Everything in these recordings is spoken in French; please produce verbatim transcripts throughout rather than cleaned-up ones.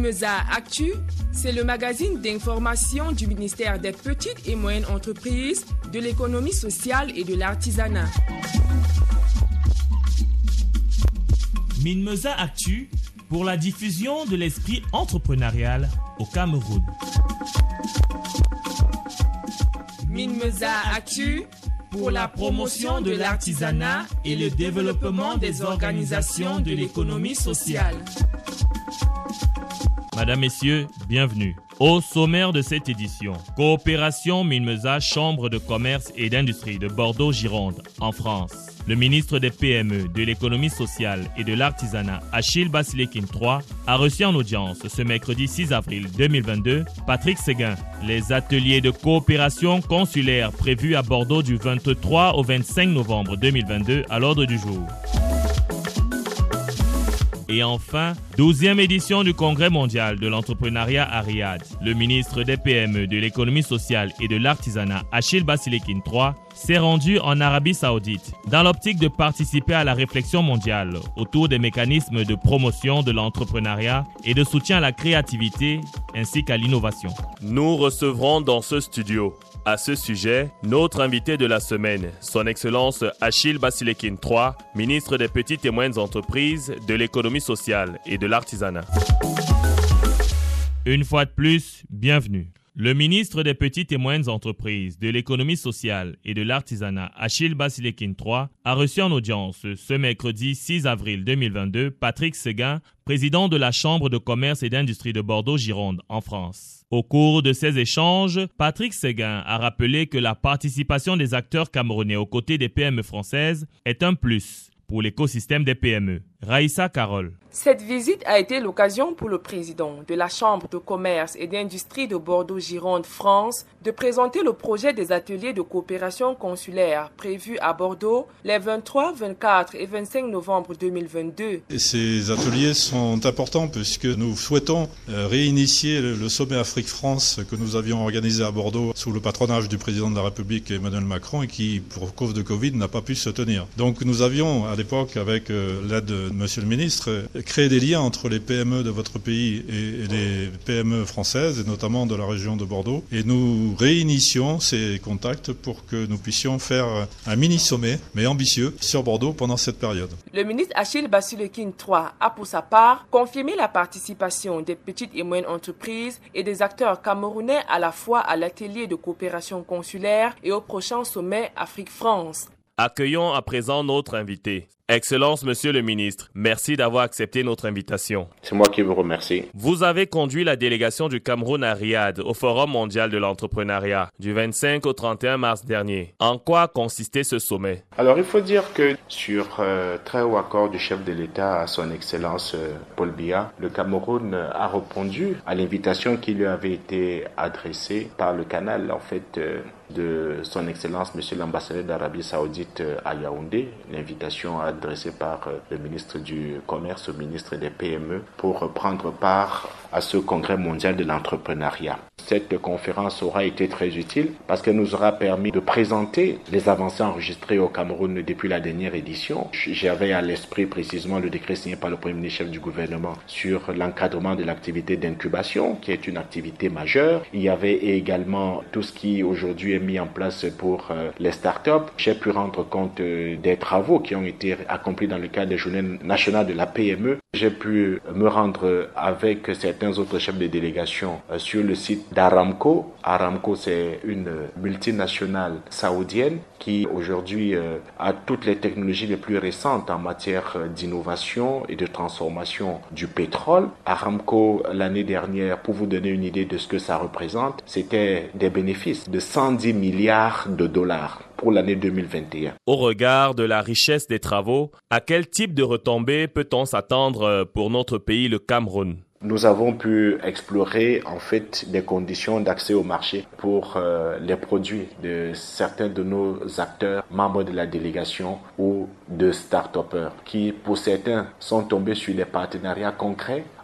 Minmeza Actu, c'est le magazine d'information du ministère des Petites et Moyennes Entreprises, de l'économie sociale et de l'artisanat. Minmeza Actu, pour la diffusion de l'esprit entrepreneurial au Cameroun. Minmeza Actu, pour la promotion de l'artisanat et le développement des organisations de l'économie sociale. Madame, Messieurs, bienvenue. Au sommaire de cette édition, Coopération Minmeza Chambre de commerce et d'industrie de Bordeaux-Gironde, en France. Le ministre des P M E, de l'économie sociale et de l'artisanat, Achille Basilekin trois, a reçu en audience ce mercredi six avril deux mille vingt-deux Patrick Séguin. Les ateliers de coopération consulaire prévus à Bordeaux du vingt-trois au vingt-cinq novembre deux mille vingt-deux à l'ordre du jour. Et enfin, douzième édition du Congrès mondial de l'entrepreneuriat à Riyad. Le ministre des P M E, de l'économie sociale et de l'artisanat, Achille Basilekin trois, s'est rendu en Arabie Saoudite dans l'optique de participer à la réflexion mondiale autour des mécanismes de promotion de l'entrepreneuriat et de soutien à la créativité ainsi qu'à l'innovation. Nous recevrons dans ce studio, à ce sujet, notre invité de la semaine, son Excellence Achille Basilekin trois, ministre des Petites et Moyennes Entreprises, de l'économie sociale et de l'artisanat. Une fois de plus, bienvenue. Le ministre des Petites et Moyennes Entreprises, de l'économie sociale et de l'artisanat, Achille Basilekin trois, a reçu en audience ce mercredi six avril deux mille vingt-deux Patrick Séguin, président de la Chambre de commerce et d'industrie de Bordeaux-Gironde, en France. Au cours de ces échanges, Patrick Séguin a rappelé que la participation des acteurs camerounais aux côtés des P M E françaises est un plus pour l'écosystème des P M E. Raïssa Carole. Cette visite a été l'occasion pour le président de la Chambre de commerce et d'industrie de Bordeaux-Gironde, France, de présenter le projet des ateliers de coopération consulaire prévus à Bordeaux les vingt-trois, vingt-quatre et vingt-cinq novembre deux mille vingt-deux. Et ces ateliers sont importants puisque nous souhaitons réinitier le sommet Afrique-France que nous avions organisé à Bordeaux sous le patronage du président de la République Emmanuel Macron et qui, pour cause de Covid, n'a pas pu se tenir. Donc nous avions à l'époque, avec l'aide de Monsieur le ministre, créé des liens entre les P M E de votre pays et les P M E françaises, et notamment de la région de Bordeaux. Et nous réinitions ces contacts pour que nous puissions faire un mini-sommet, mais ambitieux, sur Bordeaux pendant cette période. Le ministre Achille Basilekin trois a pour sa part confirmé la participation des petites et moyennes entreprises et des acteurs camerounais à la fois à l'atelier de coopération consulaire et au prochain sommet Afrique-France. Accueillons à présent notre invité. Excellence, Monsieur le ministre, merci d'avoir accepté notre invitation. C'est moi qui vous remercie. Vous avez conduit la délégation du Cameroun à Riyad au Forum mondial de l'entrepreneuriat du vingt-cinq au trente et un mars dernier. En quoi consistait ce sommet? Alors, il faut dire que sur euh, très haut accord du chef de l'État à son Excellence euh, Paul Biya, le Cameroun a répondu à l'invitation qui lui avait été adressée par le canal, en fait, euh, de son Excellence Monsieur l'ambassadeur d'Arabie Saoudite euh, à Yaoundé, l'invitation à adressé par le ministre du Commerce au ministre des P M E pour prendre part à ce congrès mondial de l'entrepreneuriat. Cette conférence aura été très utile parce qu'elle nous aura permis de présenter les avancées enregistrées au Cameroun depuis la dernière édition. J'avais à l'esprit précisément le décret signé par le Premier ministre chef du gouvernement sur l'encadrement de l'activité d'incubation, qui est une activité majeure. Il y avait également tout ce qui aujourd'hui est mis en place pour les startups. J'ai pu rendre compte des travaux qui ont été accomplis dans le cadre des journées nationales de la P M E. J'ai pu me rendre avec certains autres chefs de délégation sur le site d'Aramco. Aramco, c'est une multinationale saoudienne qui aujourd'hui a toutes les technologies les plus récentes en matière d'innovation et de transformation du pétrole. Aramco, l'année dernière, pour vous donner une idée de ce que ça représente, c'était des bénéfices de cent dix milliards de dollars pour l'année deux mille vingt et un. Au regard de la richesse des travaux, à quel type de retombées peut-on s'attendre pour notre pays, le Cameroun? Nous avons pu explorer en fait des conditions d'accès au marché pour euh, les produits de certains de nos acteurs, membres de la délégation ou de start-upers qui pour certains sont tombés sur des partenariats concrets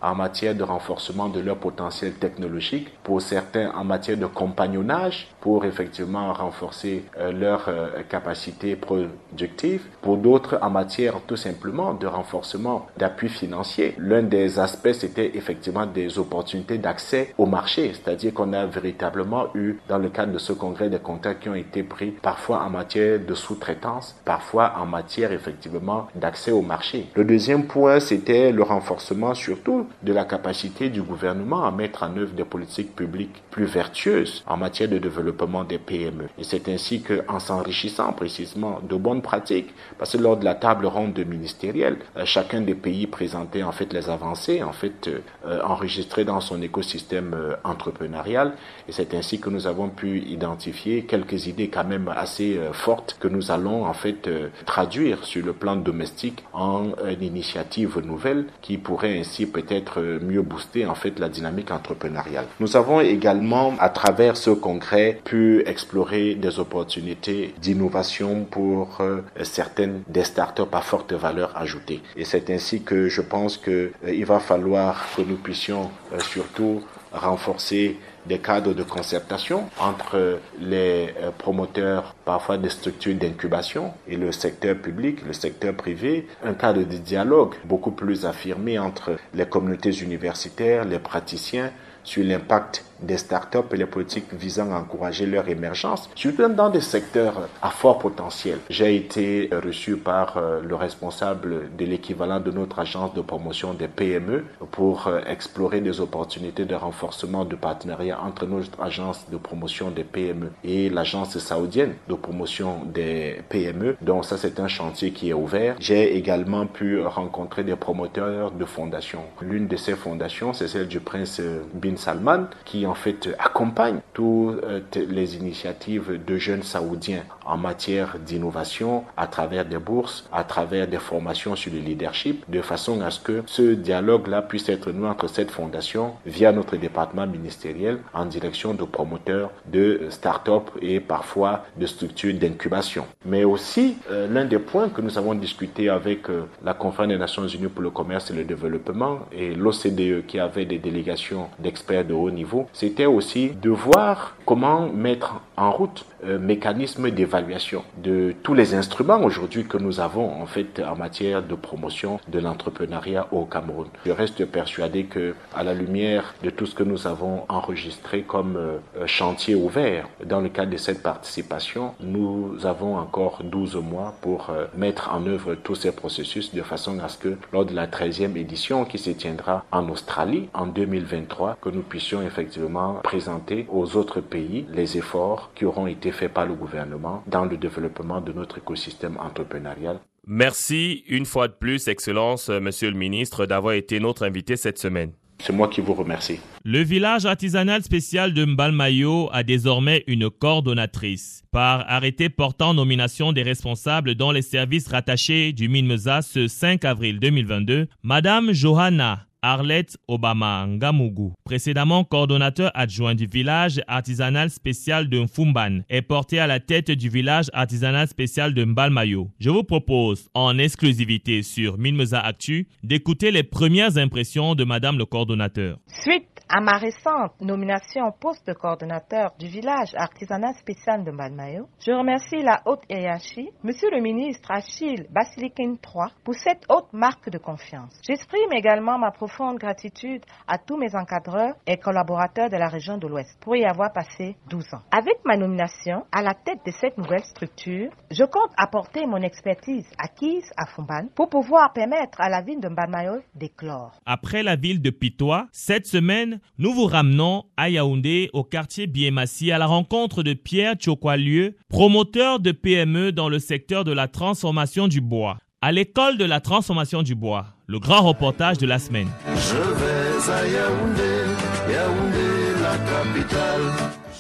en matière de renforcement de leur potentiel technologique, pour certains en matière de compagnonnage, pour effectivement renforcer euh, leur euh, capacité productive, pour d'autres en matière tout simplement de renforcement d'appui financier. L'un des aspects, c'était effectivement des opportunités d'accès au marché, c'est-à-dire qu'on a véritablement eu, dans le cadre de ce congrès, des contacts qui ont été pris parfois en matière de sous-traitance, parfois en matière effectivement d'accès au marché. Le deuxième point, c'était le renforcement surtout de la capacité du gouvernement à mettre en œuvre des politiques publiques plus vertueuses en matière de développement des P M E. Et c'est ainsi qu'en s'enrichissant précisément de bonnes pratiques, parce que lors de la table ronde ministérielle, euh, chacun des pays présentait en fait les avancées, en fait euh, enregistrées dans son écosystème euh, entrepreneurial. Et c'est ainsi que nous avons pu identifier quelques idées quand même assez euh, fortes que nous allons en fait euh, traduire sur le plan domestique en euh, une initiative nouvelle qui pourrait ainsi peut-être euh, mieux booster en fait la dynamique entrepreneuriale. Nous avons également à travers ce congrès pu explorer des opportunités d'innovation pour euh, certaines des startups à forte valeur ajoutée. Et c'est ainsi que je pense que euh, il va falloir que nous puissions euh, surtout renforcer des cadres de concertation entre les promoteurs, parfois des structures d'incubation, et le secteur public, le secteur privé, un cadre de dialogue beaucoup plus affirmé entre les communautés universitaires, les praticiens, sur l'impact des startups et les politiques visant à encourager leur émergence, surtout dans des secteurs à fort potentiel. J'ai été reçu par le responsable de l'équivalent de notre agence de promotion des P M E pour explorer des opportunités de renforcement de partenariat entre notre agence de promotion des P M E et l'agence saoudienne de promotion des P M E. Donc ça, c'est un chantier qui est ouvert. J'ai également pu rencontrer des promoteurs de fondations. L'une de ces fondations, c'est celle du prince Bin Salman, qui en fait accompagne toutes les initiatives de jeunes saoudiens en matière d'innovation à travers des bourses, à travers des formations sur le leadership, de façon à ce que ce dialogue-là puisse être noué entre cette fondation via notre département ministériel en direction de promoteurs de start-up et parfois de structures d'incubation. Mais aussi, euh, l'un des points que nous avons discuté avec euh, la Conférence des Nations Unies pour le commerce et le développement et l'O C D E qui avait des délégations d'experts de haut niveau, c'était aussi de voir comment mettre en route un mécanisme d'évaluation de tous les instruments aujourd'hui que nous avons en fait en matière de promotion de l'entrepreneuriat au Cameroun. Je reste persuadé que à la lumière de tout ce que nous avons enregistré comme euh, chantier ouvert dans le cadre de cette participation, nous avons encore douze mois pour euh, mettre en œuvre tous ces processus de façon à ce que lors de la treizième édition qui se tiendra en Australie en deux mille vingt-trois, que nous puissions effectivement présenter aux autres pays les efforts qui auront été faits par le gouvernement dans le développement de notre écosystème entrepreneurial. Merci une fois de plus, Excellence, Monsieur le Ministre, d'avoir été notre invité cette semaine. C'est moi qui vous remercie. Le village artisanal spécial de Mbalmayo a désormais une coordonnatrice. Par arrêté portant nomination des responsables dans les services rattachés du MINMESA ce cinq avril deux mille vingt-deux, Madame Johanna Arlette Obama Ngamugu, précédemment coordonnateur adjoint du village artisanal spécial de Mfumban, est porté à la tête du village artisanal spécial de Mbalmayo. Je vous propose, en exclusivité sur MINMESA Actu, d'écouter les premières impressions de Madame le coordonnateur. Suite à ma récente nomination au poste de coordonnateur du village artisanal spécial de Mbalmayo, je remercie la haute hiérarchie, Monsieur le ministre Achille Basilikine trois, pour cette haute marque de confiance. J'exprime également ma profonde gratitude à tous mes encadreurs et collaborateurs de la région de l'Ouest pour y avoir passé douze ans. Avec ma nomination à la tête de cette nouvelle structure, je compte apporter mon expertise acquise à Mfumban pour pouvoir permettre à la ville de Mbalmayo d'éclore. Après la ville de Pitois, cette semaine, nous vous ramenons à Yaoundé, au quartier Biémassi, à la rencontre de Pierre Tchokwalieu, promoteur de P M E dans le secteur de la transformation du bois. À l'école de la transformation du bois, le grand reportage de la semaine. Je vais à Yaoundé, Yaoundé la capitale.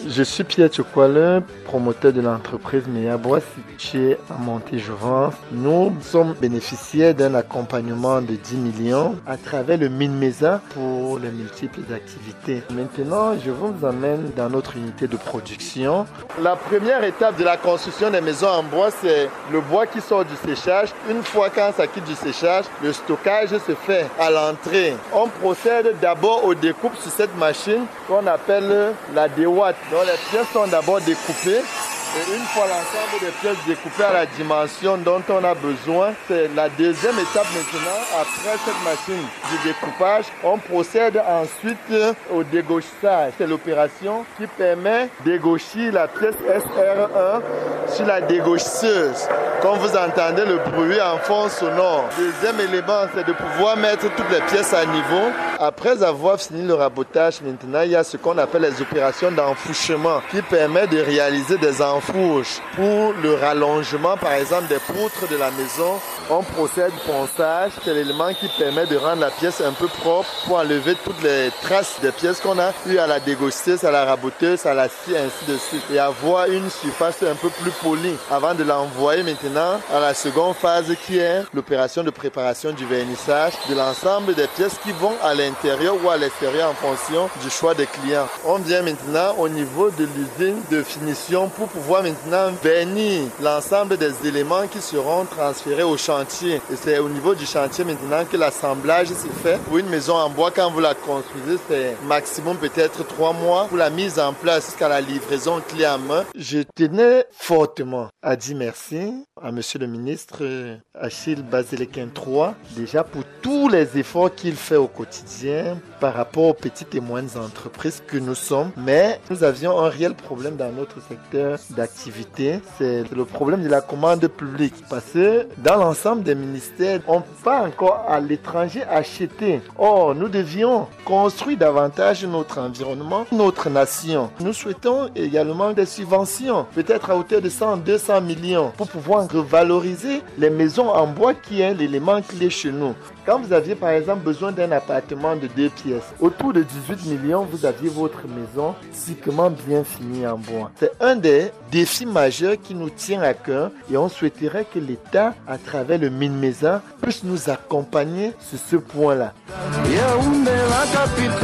Je suis Pierre Tchokwale, promoteur de l'entreprise Meyabois située à Montéjouvence. Nous sommes bénéficiaires d'un accompagnement de dix millions à travers le Minmesa pour les multiples activités. Maintenant, je vous emmène dans notre unité de production. La première étape de la construction des maisons en bois, c'est le bois qui sort du séchage. Une fois quand ça quitte du séchage, le stockage se fait à l'entrée. On procède d'abord aux découpes sur cette machine qu'on appelle la déwatt. Donc les pièces sont d'abord découpées. Et une fois l'ensemble des pièces découpées à la dimension dont on a besoin, c'est la deuxième étape maintenant. Après cette machine du découpage, on procède ensuite au dégauchage. C'est l'opération qui permet d'égaucher la pièce S R un sur la dégaucheuse. Comme vous entendez le bruit en fond sonore. Deuxième élément, c'est de pouvoir mettre toutes les pièces à niveau. Après avoir fini le rabotage, maintenant, il y a ce qu'on appelle les opérations d'enfouchement qui permet de réaliser des enfourches. Pour le rallongement, par exemple, des poutres de la maison, on procède au ponçage. C'est l'élément qui permet de rendre la pièce un peu propre pour enlever toutes les traces des pièces qu'on a eu à la dégaucheuse, à la raboteuse, à la scie, ainsi de suite. Et avoir une surface un peu plus polie avant de l'envoyer maintenant à la seconde phase qui est l'opération de préparation du vernissage de l'ensemble des pièces qui vont à l'intérieur ou à l'extérieur en fonction du choix des clients. On vient maintenant au niveau de l'usine de finition pour pouvoir maintenant vernir l'ensemble des éléments qui seront transférés au chantier. Et c'est au niveau du chantier maintenant que l'assemblage se fait. Pour une maison en bois, quand vous la construisez, c'est maximum peut-être trois mois pour la mise en place jusqu'à la livraison clé en main. Je tenais fortement à dire merci à monsieur le ministre Achille Basiliquin trois, déjà pour tous les efforts qu'il fait au quotidien par rapport aux petites et moyennes entreprises que nous sommes. Mais nous avions un réel problème dans notre secteur d'activité, c'est le problème de la commande publique. Parce que dans l'ensemble des ministères, on va encore à l'étranger acheter. Or, nous devions construire davantage notre environnement, notre nation. Nous souhaitons également des subventions, peut-être à hauteur de cent à deux cents millions, pour pouvoir revaloriser les maisons en bois qui est l'élément clé chez nous. Quand vous aviez par exemple besoin d'un appartement de deux pièces, autour de dix-huit millions, vous aviez votre maison typiquement bien finie en bois. C'est un des défis majeurs qui nous tient à cœur et on souhaiterait que l'État, à travers le Minmesa, puisse nous accompagner sur ce point-là. Yaoundé, la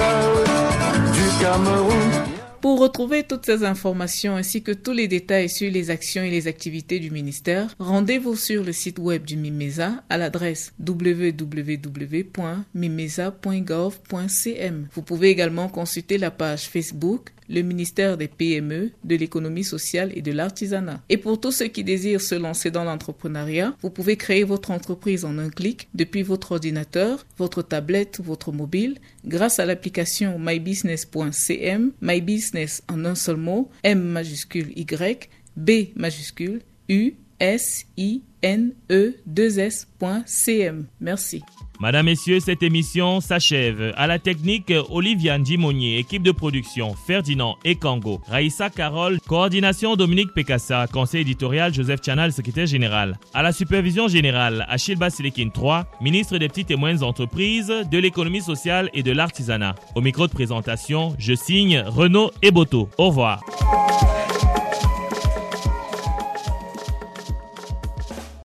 capitale du Cameroun. Pour retrouver toutes ces informations ainsi que tous les détails sur les actions et les activités du ministère, rendez-vous sur le site web du Minmesa à l'adresse w w w point minmesa point gov point c m. Vous pouvez également consulter la page Facebook le ministère des P M E, de l'économie sociale et de l'artisanat. Et pour tous ceux qui désirent se lancer dans l'entrepreneuriat, vous pouvez créer votre entreprise en un clic depuis votre ordinateur, votre tablette ou votre mobile grâce à l'application my business point c m, MyBusiness en un seul mot, M majuscule Y, B majuscule, U, S, I, N, E, deux S point C M. Merci. Madame, Messieurs, cette émission s'achève. À la technique, Olivia Ndimonier, équipe de production, Ferdinand Ekango, Raïssa Carole, coordination Dominique Pekassa, conseil éditorial Joseph Chanal, secrétaire général. À la supervision générale, Achille Basiliquin trois, ministre des petites et moyennes entreprises, de l'économie sociale et de l'artisanat. Au micro de présentation, je signe Renaud Eboto. Au revoir.